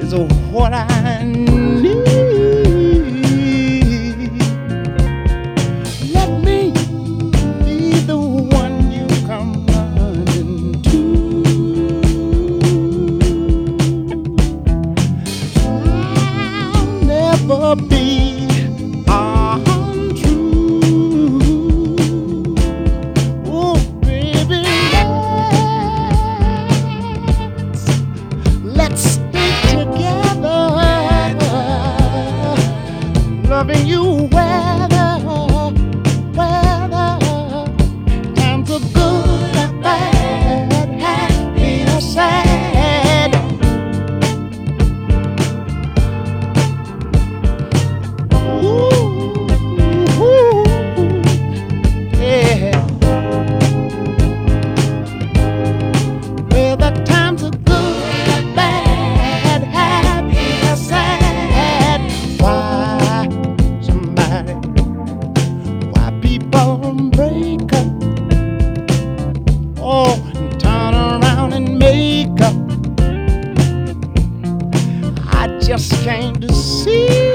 is what I need. Let me be the one you come running to. I'll never be untrue. Oh, baby, let's stay together, loving you weather times are good and bad, happy or sad. Ooh, yeah. Well, the times are good, bad, happy or sad. Why people break up? Oh, and turn around and make up. I just came to see